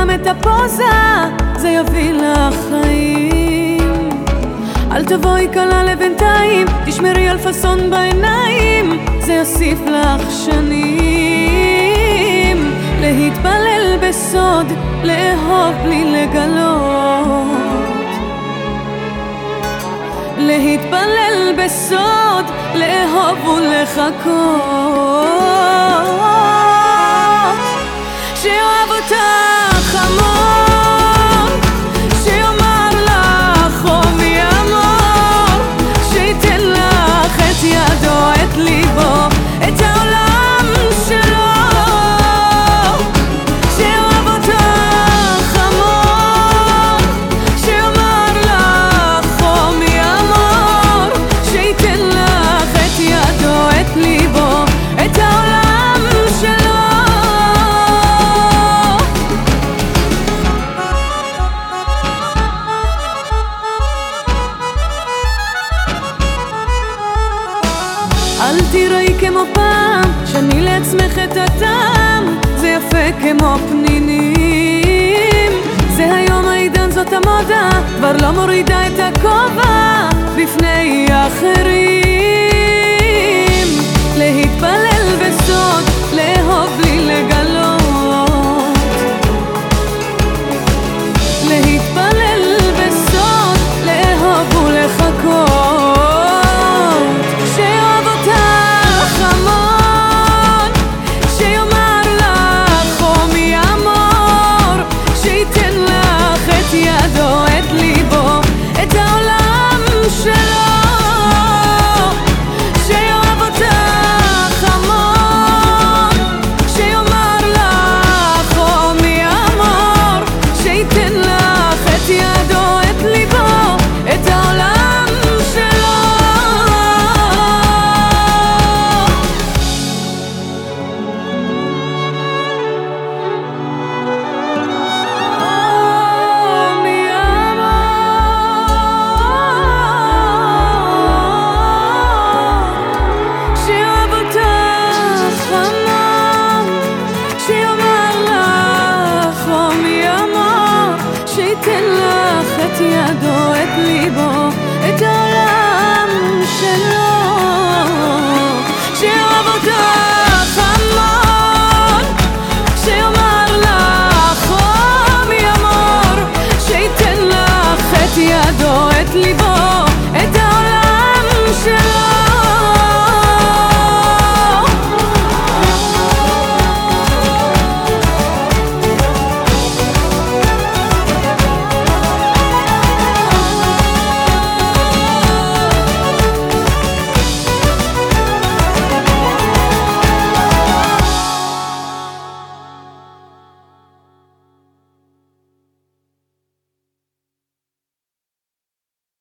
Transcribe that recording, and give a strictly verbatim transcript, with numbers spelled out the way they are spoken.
גם את הפוזה, זה יביא לך חיים. אל תבואי קלה לבינתיים, תשמרי על פסון בעיניים, זה יוסיף לך שנים. להתפלל בסוד, לאהוב בלי לגלות, להתפלל בסוד, לאהוב ולחכות, שיאהב אותך עמוק, שיאמר לך חומי אמור, שייתן לך את ידו, את ליבו, את העולם שלו, שיאהב אותך עמוק, שיאמר לך חומי אמור, שייתן לך את ידו, את ליבו, את העולם שלו. אל תיראי כמו פעם, שני לעצמך את הטעם, זה יפה כמו פנינים. זה היום העידן, זאת המודה, כבר לא מורידה את הכובע בפני אחרים.